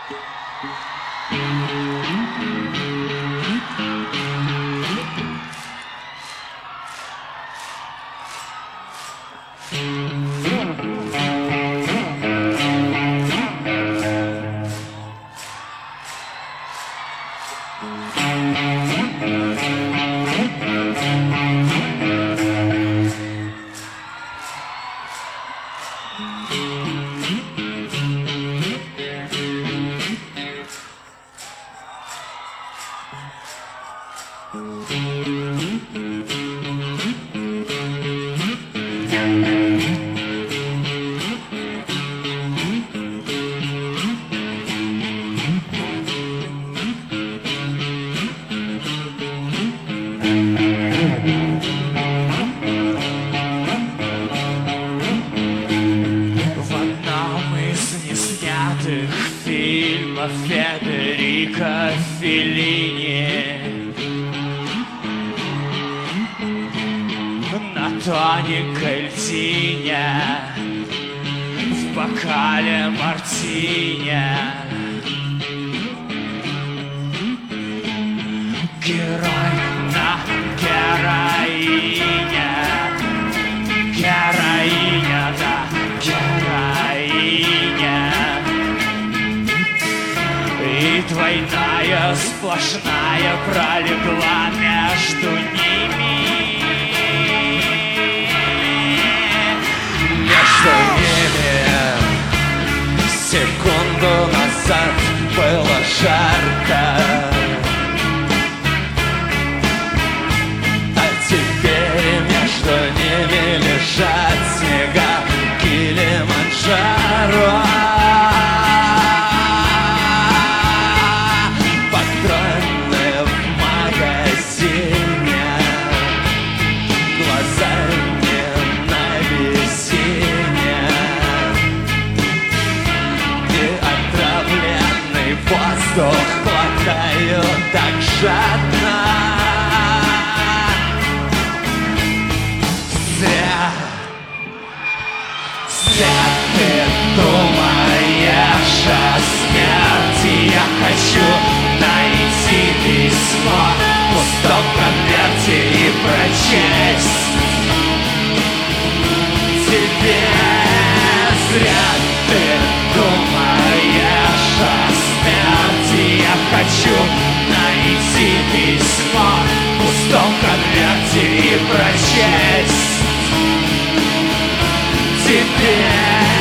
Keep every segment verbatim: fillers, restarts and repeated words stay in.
Федерико Феллини на тоненькой льдине в бокале мартини. Герой на героине, героиня, да, героиня. И двойная сплошная пролегла между ними. Между ними секунду назад было жарко, а теперь между ними лежат снега Килиманджаро. Воздух хватаю так жадно. Зря, зря ты думаешь о смерти. Я хочу найти письмо в пустом конверте и прочесть тебе. Зря ты думаешь о смерти. Я хочу найти письмо в пустом конверте и прочесть тебе.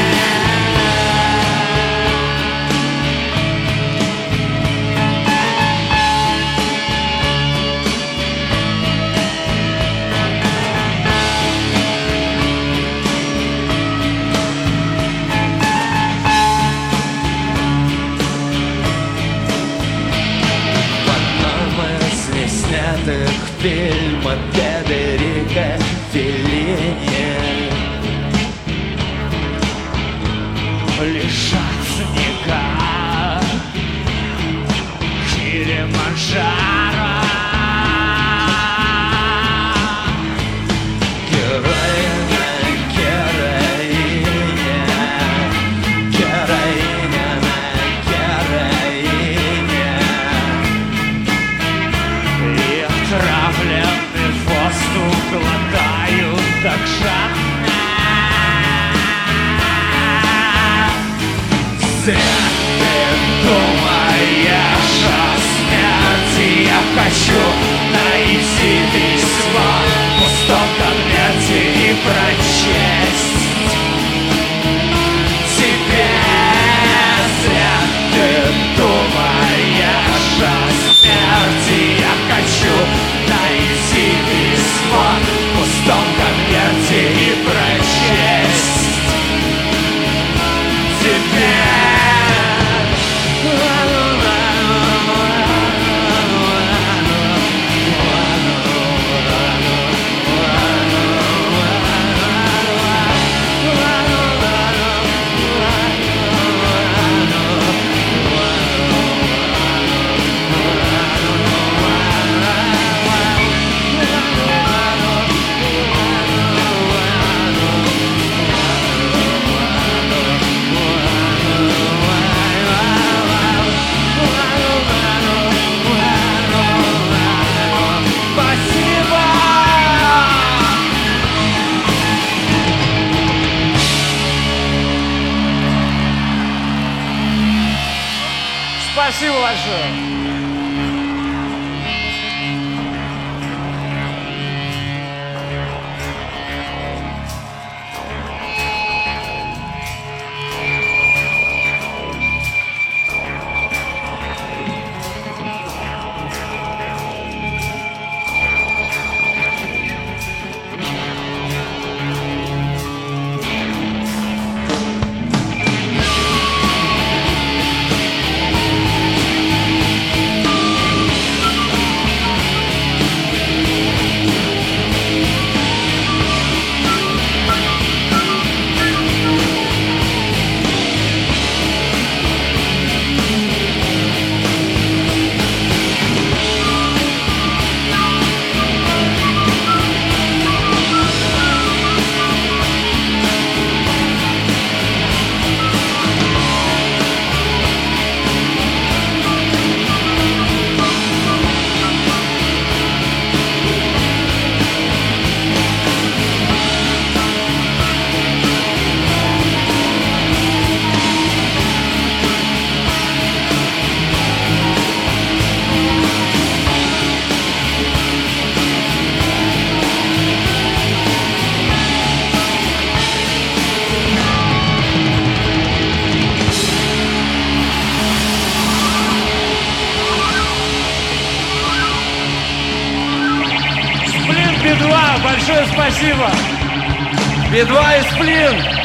Фильма Федерико Феллини лежат снега Килиманджаро. Героиня, героиня, героиня, героиня. И отравленный воздух глотаю так жадно. Зря ты думаешь о смерти. Я хочу найти письмо в пустом конверте и прочесть тебе. Зря ты думаешь о смерти. Я хочу найти письмо в пустом конверте и прочесть тебе. Спасибо большое. Би два, большое спасибо. Би два и Сплин.